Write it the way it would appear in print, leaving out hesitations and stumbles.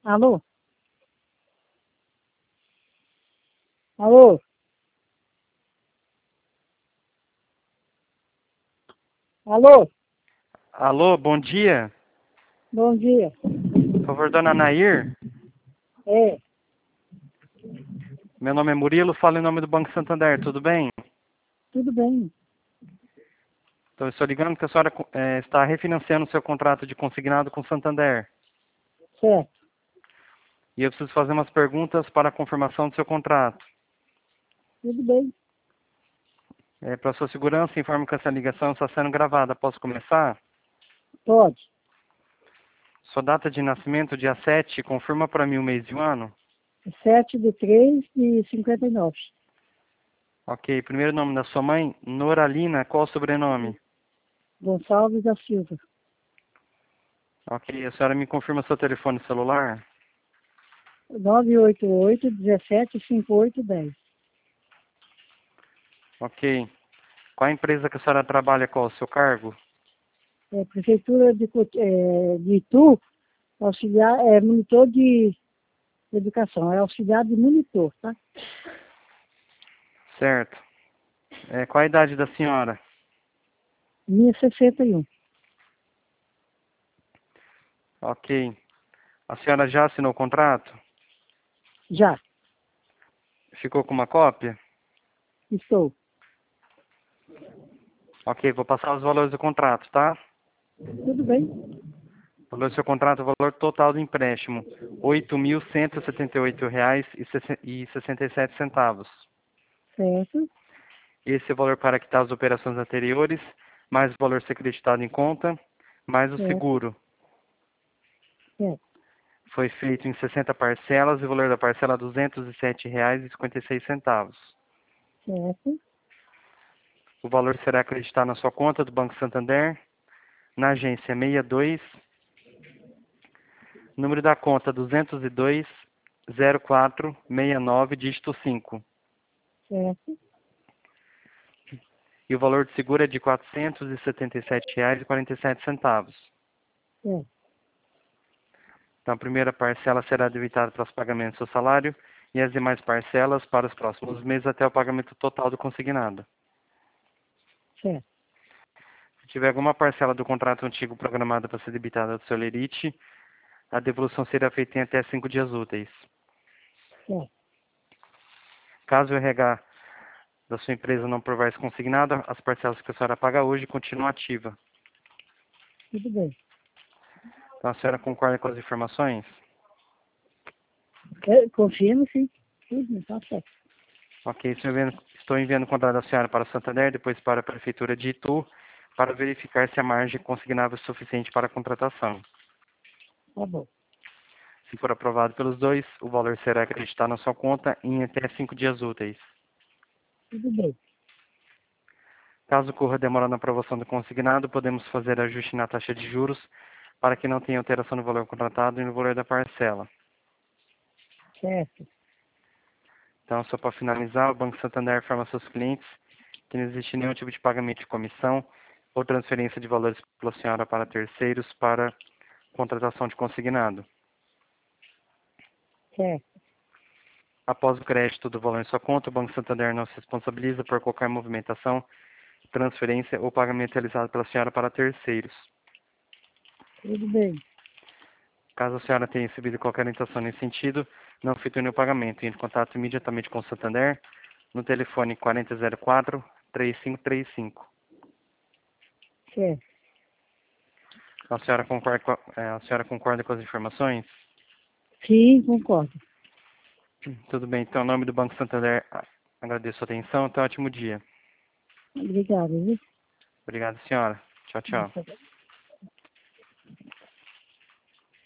Alô? Alô? Alô? Alô, bom dia. Bom dia. Por favor, dona Nair. É, Meu nome é Murilo, falo em nome do Banco Santander, tudo bem? tudo bem. Então, eu estou ligando que a senhora está refinanciando o seu contrato de consignado com o Santander. Certo. E eu preciso fazer umas perguntas para a confirmação do seu contrato. Tudo bem. Para sua segurança, informo que essa ligação está sendo gravada. Posso começar? Pode. Sua data de nascimento, dia 7, confirma para mim o mês e o ano? 7/3/59. Ok. Primeiro nome da sua mãe, Noralina. Qual o sobrenome? Gonçalves da Silva. Ok. A senhora me confirma seu telefone celular? 988-17-5810. Ok. Qual a empresa que a senhora trabalha? Qual o seu cargo? Prefeitura de Itu, auxiliar, monitor de educação. É auxiliar de monitor, tá? Certo. Qual a idade da senhora? Minha 61. Ok. A senhora já assinou o contrato? Já. Ficou com uma cópia? Estou. Ok, vou passar os valores do contrato, tá? Tudo bem. O valor do seu contrato, o valor total do empréstimo, R$ 8.178,67. Certo. Esse é o valor para quitar as operações anteriores, mais o valor ser creditado em conta, mais o Certo. seguro. Certo. Foi feito em 60 parcelas e o valor da parcela é R$ 207,56. Certo. O valor será acreditado na sua conta do Banco Santander, na agência 62, número da conta 202-0469, dígito 5. Certo. E o valor de seguro é de R$ 477,47. Certo. Então, a primeira parcela será debitada para os pagamentos do seu salário e as demais parcelas para os próximos meses até o pagamento total do consignado. Certo. Se tiver alguma parcela do contrato antigo programada para ser debitada do seu lerite, a devolução será feita em até 5 dias úteis. Certo. Caso o RH da sua empresa não provar esse consignado, as parcelas que a senhora paga hoje continuam ativas. Tudo bem. Então, a senhora concorda com as informações? Confirmo, sim. Tudo, tá certo. Ok, estou enviando o contrato da senhora para o Santander, depois para a Prefeitura de Itu, para verificar se a margem consignável é suficiente para a contratação. Tá bom. Se for aprovado pelos dois, o valor será acreditado na sua conta em até 5 dias úteis. Tudo bem. Caso ocorra demora na aprovação do consignado, podemos fazer ajuste na taxa de juros para que não tenha alteração no valor contratado e no valor da parcela. Certo. Então, só para finalizar, o Banco Santander informa aos seus clientes que não existe nenhum tipo de pagamento de comissão ou transferência de valores pela senhora para terceiros para contratação de consignado. Certo. Após o crédito do valor em sua conta, o Banco Santander não se responsabiliza por qualquer movimentação, transferência ou pagamento realizado pela senhora para terceiros. Tudo bem. Caso a senhora tenha recebido qualquer orientação nesse sentido, não efetue o pagamento. Entre em contato imediatamente com o Santander no telefone 4004-3535. Certo. A senhora concorda com as informações? Sim, concordo. Tudo bem. Então, em nome do Banco Santander, agradeço a atenção. Então, ótimo dia. Obrigada, viu? Obrigado, senhora. Tchau, tchau. Nossa,